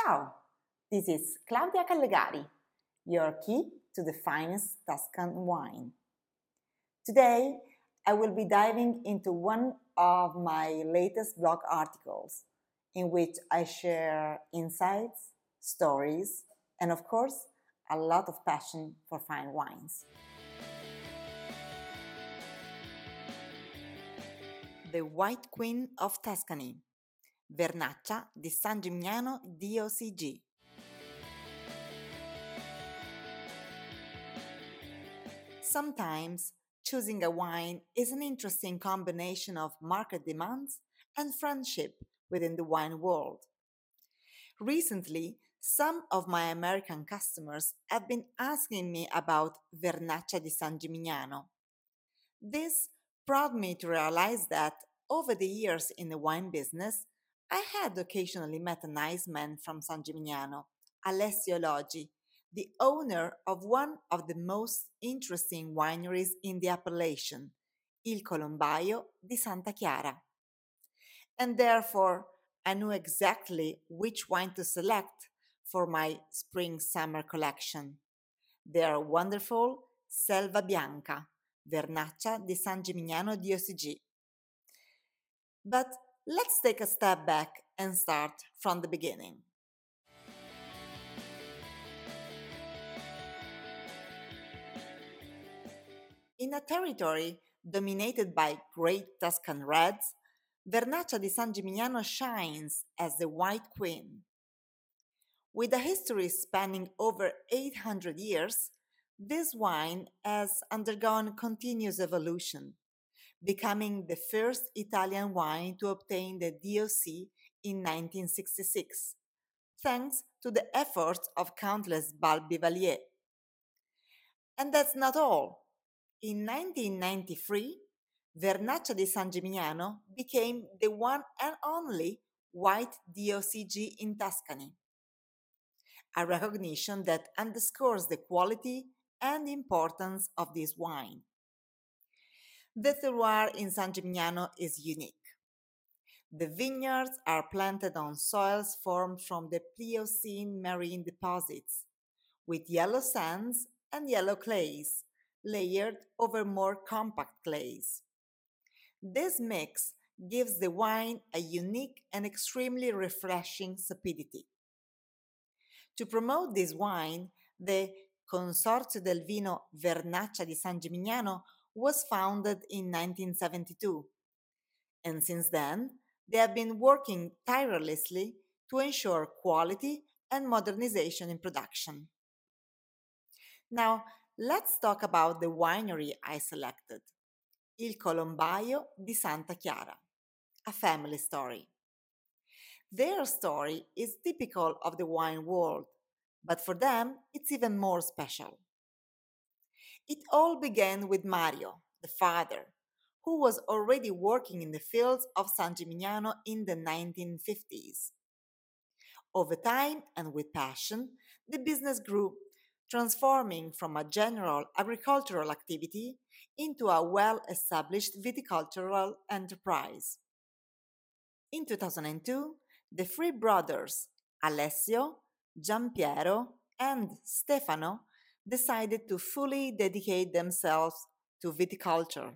Ciao, this is Claudia Callegari, your key to the finest Tuscan wine. Today, I will be diving into one of my latest blog articles in which I share insights, stories, and of course, a lot of passion for fine wines. The White Queen of Tuscany, Vernaccia di San Gimignano DOCG. Sometimes, choosing a wine is an interesting combination of market demands and friendship within the wine world. Recently, some of my American customers have been asking me about Vernaccia di San Gimignano. This brought me to realize that over the years in the wine business, I had occasionally met a nice man from San Gimignano, Alessio Loggi, the owner of one of the most interesting wineries in the appellation, Il Colombaio di Santa Chiara. And therefore, I knew exactly which wine to select for my spring-summer collection. Their wonderful Selva Bianca, Vernaccia di San Gimignano DOCG. But let's take a step back and start from the beginning. In a territory dominated by great Tuscan reds, Vernaccia di San Gimignano shines as the White Queen. With a history spanning over 800 years, this wine has undergone continuous evolution, becoming the first Italian wine to obtain the DOC in 1966, thanks to the efforts of countless Balbivalier. And that's not all. In 1993, Vernaccia di San Gimignano became the one and only white DOCG in Tuscany, a recognition that underscores the quality and importance of this wine. The terroir in San Gimignano is unique. The vineyards are planted on soils formed from the Pliocene marine deposits, with yellow sands and yellow clays, layered over more compact clays. This mix gives the wine a unique and extremely refreshing sapidity. To promote this wine, the Consorzio del Vino Vernaccia di San Gimignano was founded in 1972, and since then, they have been working tirelessly to ensure quality and modernization in production. Now, let's talk about the winery I selected, Il Colombaio di Santa Chiara, a family story. Their story is typical of the wine world, but for them, it's even more special. It all began with Mario, the father, who was already working in the fields of San Gimignano in the 1950s. Over time and with passion, the business grew, transforming from a general agricultural activity into a well-established viticultural enterprise. In 2002, the three brothers, Alessio, Giampiero, and Stefano, decided to fully dedicate themselves to viticulture.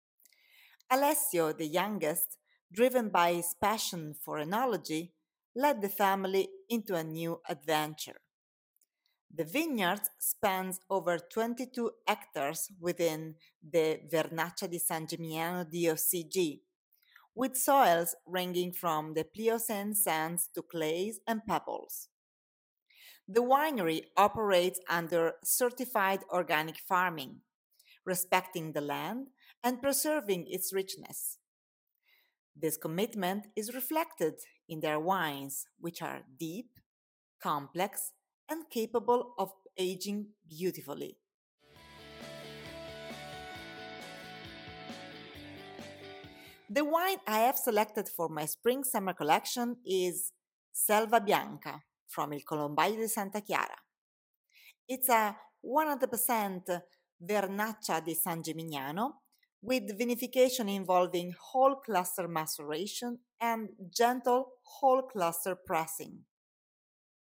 Alessio, the youngest, driven by his passion for enology, led the family into a new adventure. The vineyard spans over 22 hectares within the Vernaccia di San Gimignano DOCG, with soils ranging from the Pliocene sands to clays and pebbles. The winery operates under certified organic farming, respecting the land and preserving its richness. This commitment is reflected in their wines, which are deep, complex, and capable of aging beautifully. The wine I have selected for my spring-summer collection is Selva Bianca from Il Colombaio di Santa Chiara. It's a 100% Vernaccia di San Gimignano with vinification involving whole cluster maceration and gentle whole cluster pressing.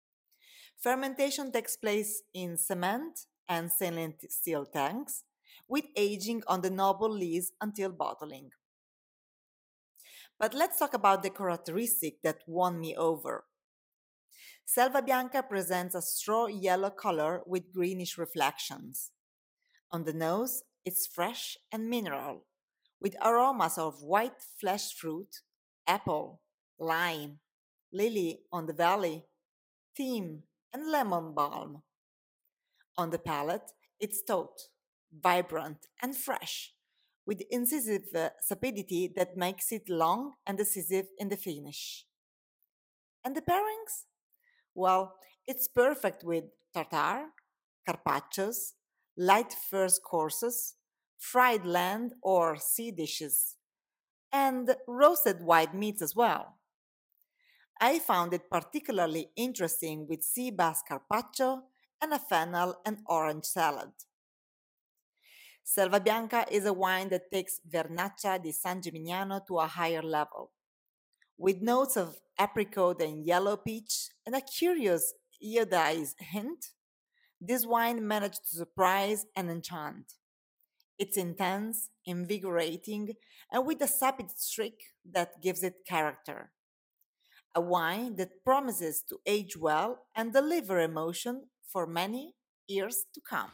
Fermentation takes place in cement and stainless steel tanks, with aging on the noble lees until bottling. But let's talk about the characteristic that won me over. Selva Bianca presents a straw yellow color with greenish reflections. On the nose, it's fresh and mineral, with aromas of white flesh fruit, apple, lime, lily on the valley, thyme, and lemon balm. On the palate, it's taut, vibrant, and fresh, with incisive sapidity that makes it long and decisive in the finish. And the pairings? Well, it's perfect with tartare, carpaccios, light first courses, fried land or sea dishes, and roasted white meats as well. I found it particularly interesting with sea bass carpaccio and a fennel and orange salad. Selva Bianca is a wine that takes Vernaccia di San Gimignano to a higher level, with notes of apricot and yellow peach and a curious iodized hint. This wine managed to surprise and enchant. It's intense, invigorating, and with a sapid streak that gives it character. A wine that promises to age well and deliver emotion for many years to come.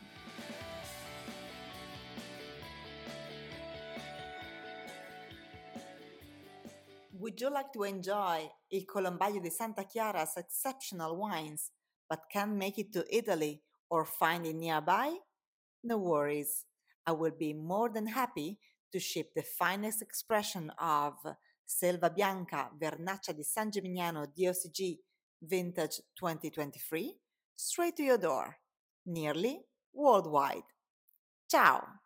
Would you like to enjoy Il Colombaio di Santa Chiara's exceptional wines, but can't make it to Italy or find it nearby? No worries. I will be more than happy to ship the finest expression of Selva Bianca Vernaccia di San Gimignano DOCG Vintage 2023 straight to your door, nearly worldwide. Ciao!